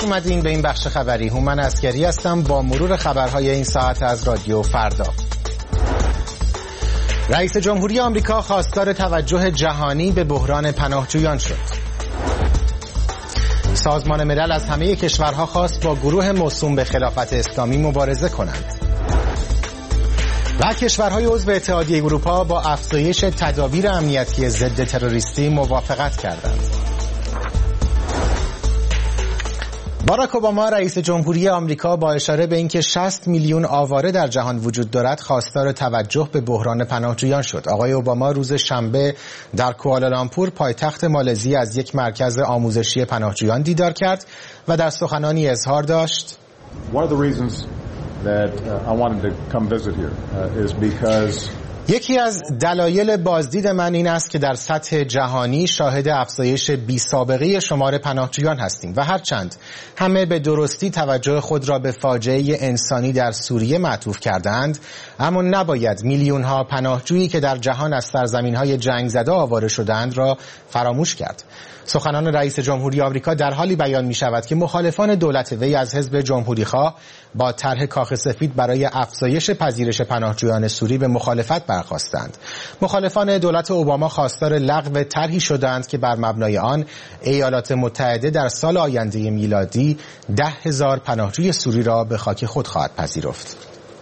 خوش اومدین به این بخش خبری. هومن عسکری هستم با مرور خبرهای این ساعت از رادیو فردا. رئیس جمهوری آمریکا خواستار توجه جهانی به بحران پناهجویان شد. سازمان ملل از همه کشورها خواست با گروه موسوم به خلافت اسلامی مبارزه کنند. و کشورهای عضو اتحادیه اروپا با افزایش تدابیر امنیتی ضد تروریستی موافقت کردند. باراک اوباما رئیس جمهوری آمریکا با اشاره به اینکه 60 میلیون آواره در جهان وجود دارد خواستار توجه به بحران پناهجویان شد. آقای اوباما روز شنبه در کوالالامپور پایتخت مالزی از یک مرکز آموزشی پناهجویان دیدار کرد و در سخنانی اظهار داشت یکی از دلایل بازدید من این است که در سطح جهانی شاهد افزایش بی‌سابقه شمار پناهجویان هستیم و هرچند همه به درستی توجه خود را به فاجعه انسانی در سوریه معطوف کردند، اما نباید میلیون‌ها پناهجویی که در جهان از سرزمین‌های جنگ زده آواره شدند را فراموش کرد. سخنان رئیس جمهوری آمریکا در حالی بیان می شود که مخالفان دولت وی از حزب جمهوری‌خواه با طرح کاخ سفید برای افزایش پذیرش پناهجویان سوری به مخالفت برخاستند. مخالفان دولت اوباما خواستار لغو طرحی شدند که بر مبنای آن ایالات متحده در سال آینده میلادی 10,000 پناهجوی سوری را به خاک خود خواهد پذیرفت.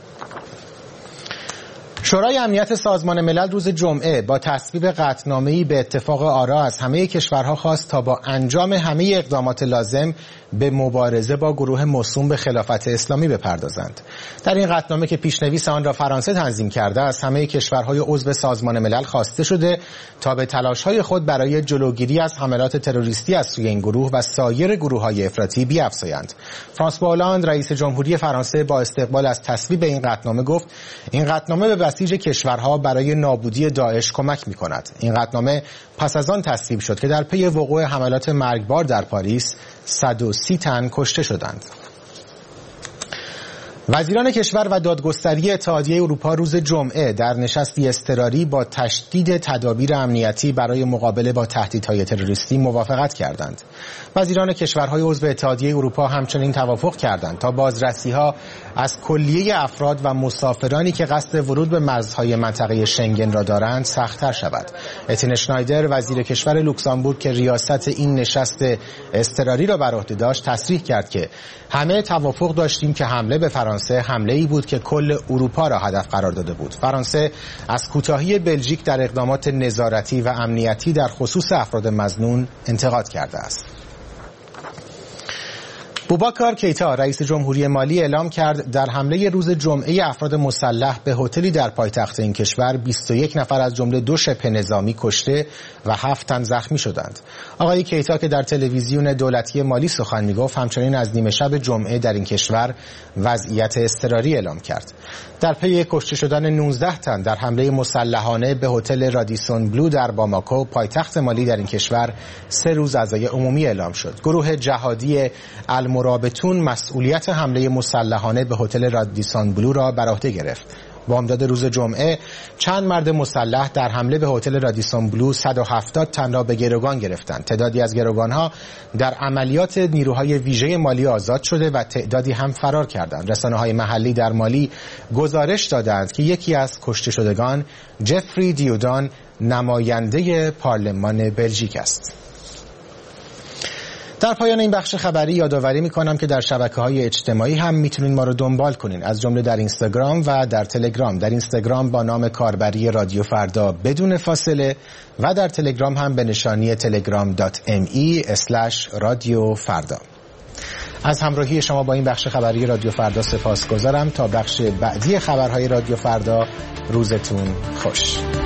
شورای امنیت سازمان ملل روز جمعه با تصویب قطعنامه‌ای به اتفاق آرا از همه کشورها خواست تا با انجام همه اقدامات لازم به مبارزه با گروه موسوم به خلافت اسلامی بپردازند. در این قطعنامه که پیشنویس آن را فرانسه تنظیم کرده، از همه کشورهای عضو سازمان ملل خواسته شده تا به تلاش‌های خود برای جلوگیری از حملات تروریستی از سوی این گروه و سایر گروه‌های افراطی بیفزایند. فرانسوا هولاند رئیس جمهوری فرانسه با استقبال از تصویب این قطعنامه گفت این قطعنامه به بسیج کشورها برای نابودی داعش کمک می‌کند. این قطعنامه پس از آن تصویب شد که در پی وقوع حملات مرگبار در پاریس 130 تن کشته شدند. وزیران کشور و دادگستری اتحادیه اروپا روز جمعه در نشستی اضطراری با تشدید تدابیر امنیتی برای مقابله با تهدیدهای تروریستی موافقت کردند. وزیران کشورهای عضو اتحادیه اروپا همچنین توافق کردند تا بازرسی‌ها از کلیه افراد و مسافرانی که قصد ورود به مرزهای منطقه شنگن را دارند سخت‌تر شود. اتین شنایدر وزیر کشور لوکزامبورگ که ریاست این نشست اضطراری را بر عهده داشت تصریح کرد که همه توافق داشتیم که حمله به فرانسه حمله‌ای بود که کل اروپا را هدف قرار داده بود. فرانسه از کوتاهی بلژیک در اقدامات نظارتی و امنیتی در خصوص افراد مظنون انتقاد کرده است. بوباکار کیتا رئیس جمهوری مالی اعلام کرد در حمله روز جمعه افراد مسلح به هتلی در پایتخت این کشور 21 نفر از جمله 2 شبه نظامی کشته و 7 تن زخمی شدند. آقای کیتا که در تلویزیون دولتی مالی سخن میگفت همچنین از نیمه شب جمعه در این کشور وضعیت اضطراری اعلام کرد. در پی کشته شدن 19 تن در حمله مسلحانه به هتل رادیسون بلو در باماکو پایتخت مالی در این کشور 3 روز عزای عمومی اعلام شد. گروه جهادی المرابطون مسئولیت حمله مسلحانه به هتل رادیسون بلو را بر عهده گرفت. بامداد روز جمعه چند مرد مسلح در حمله به هتل رادیسون بلو 170 تن را به گروگان گرفتند. تعدادی از گروگانها در عملیات نیروهای ویژه مالی آزاد شده و تعدادی هم فرار کردند. رسانه‌های محلی در مالی گزارش دادند که یکی از کشته شدگان جفری دیودان نماینده پارلمان بلژیک است. در پایان این بخش خبری یادآوری می‌کنم که در شبکه‌های اجتماعی هم می‌تونید ما رو دنبال کنین، از جمله در اینستاگرام و در تلگرام. در اینستاگرام با نام کاربری رادیو فردا بدون فاصله و در تلگرام هم به نشانی telegram.me/رادیو فردا. از همراهی شما با این بخش خبری رادیو فردا سپاسگزارم. تا بخش بعدی خبرهای رادیو فردا، روزتون خوش.